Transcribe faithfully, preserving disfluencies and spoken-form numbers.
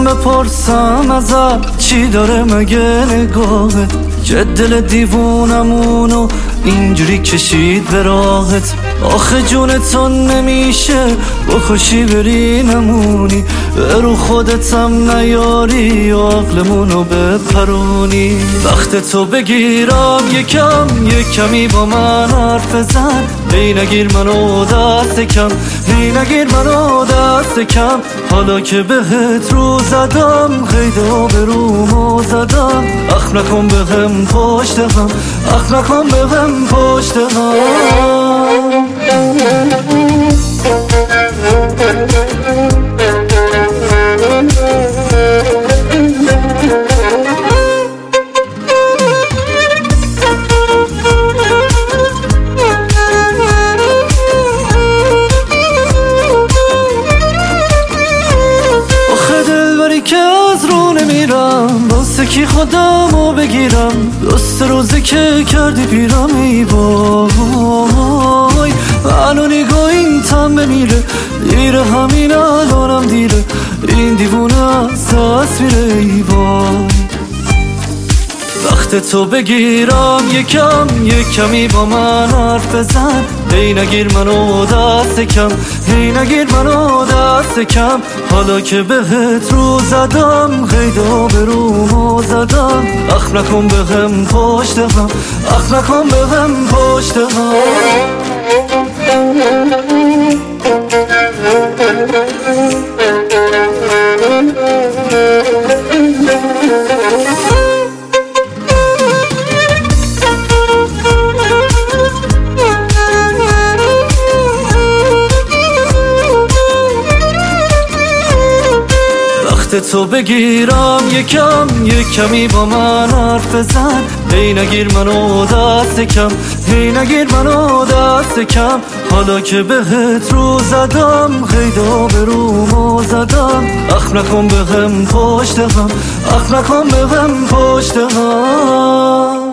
بپرسم ازت چی داره مگه نگاهت که دل دیوونمونو اینجوری کشید به راهت. آخه جونتون نمیشه بکشی بری نمونی، رو خودتم نیاری و عقلمونو بپرونی. وقت تو بگیرم یکم یکمی با من حرف بزن، هی نگیر منو دست کم، هی نگیر منو دست کم. حالا که بهت رو زدم قید آبرومو زدم، اخ نکن بهم پشت هم، اخ نکن بهم پشت هم. که از رو نمیرم واسه کی خودمو بگیرم، دوست روزی که کردی پیرم. ای وای منو نگاه این تم بمیره دیره، همین الانم دیره، این دیوونه از دست میره. ای وای وقت تو بگیرم یکم یکمی با من حرف بزن، هی نگیر منو دست کم، هی نگیر منو دست کم. حالا که بهت رو زدم قید آبرومو زدم، اخ نکن بهم پشت هم، اخ نکن بهم پشت هم. تو بگیرم یکم یکمی با من حرف بزن، هی نگیر منو دست کم، هی نگیر منو دست کم. حالا که بهت رو زدم قید آبرومو زدم، اخ نکن بهم پشت هم، اخ نکن بهم پشت هم.